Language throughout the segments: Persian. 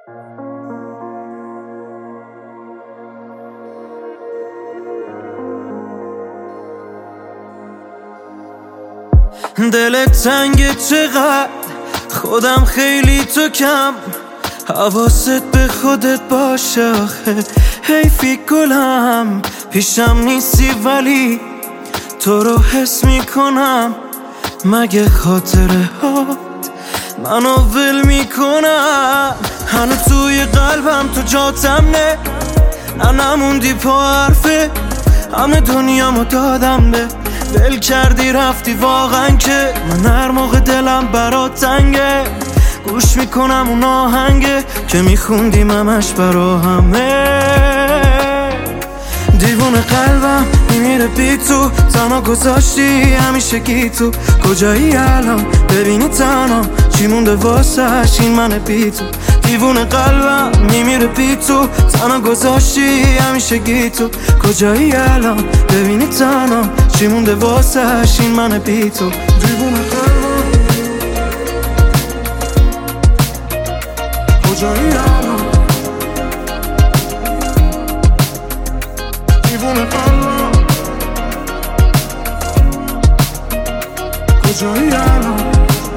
دلت تنگه چقدر، خودم خیلی تو کم، حواست به خودت باشه آخه حیفی گلم، پیشم نیستی ولی تو رو حس میکنم، مگه خاطره هات منو ول میکنم، هنو توی قلبم تو جاتم نه نموندی پا حرفه، همه دنیامو دادم به ول کردی رفتی واقعا که من هر موقع دلم برات تنگه گوش میکنم اون آهنگه که میخوندیم همش برا همه، دیوونه قلبم میمیره بی تو، تنها گذاشتی همیشه گی تو، کجایی الان ببینی تنها چی مونده واسش این من بی تو، دیوونه قلبم میمیره بی تو، تنها گذاشتی همیشه گی تو، کجایی الان ببینی تنها چی مونده واسش این من بی تو، دیوونه قلبم کجایی الان، دیوونه قلبم کجایی الان،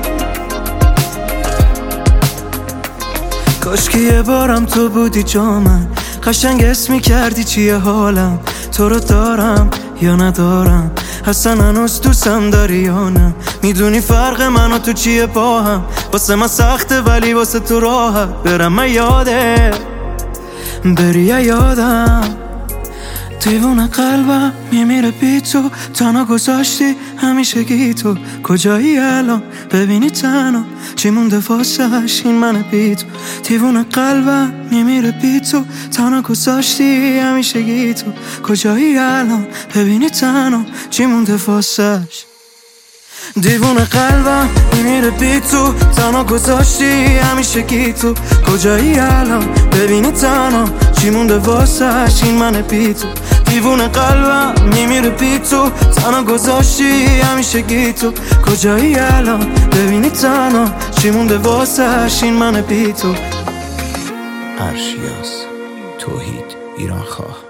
کاش که یه بارم تو بودی جا من، قشنگ اسم میکردی چیه حالم، تو رو دارم یا ندارم، اصلا هنوز دوستم داری یا نه، میدونی فرق من و تو چیه با هم، واسه من سخته ولی واسه تو راحت، برم من یاده بری یادم، دیوونه قلبم میمیره بی تو، تنها گذاشتی همیشه گی تو، کجایی الان ببینی تنها چی مونده واسش این من بی تو، دیوونه قلبم میمیره بی تو، تنها گذاشتی همیشه گی تو، کجایی الان ببینی تنها چی مونده واسش، دیوونه قلبم میمیره بی تو، تنها گذاشتی همیشه گی تو، کجایی الان ببینی تنها چی مونده واسش این من بی تو، دیوونه قلبم میمیره بی تو، تنها گذاشتی همیشه گی تو، کجایی الان ببینی تنها چی مونده واسش این من بی تو. ارشیاس توحید ایران خواه.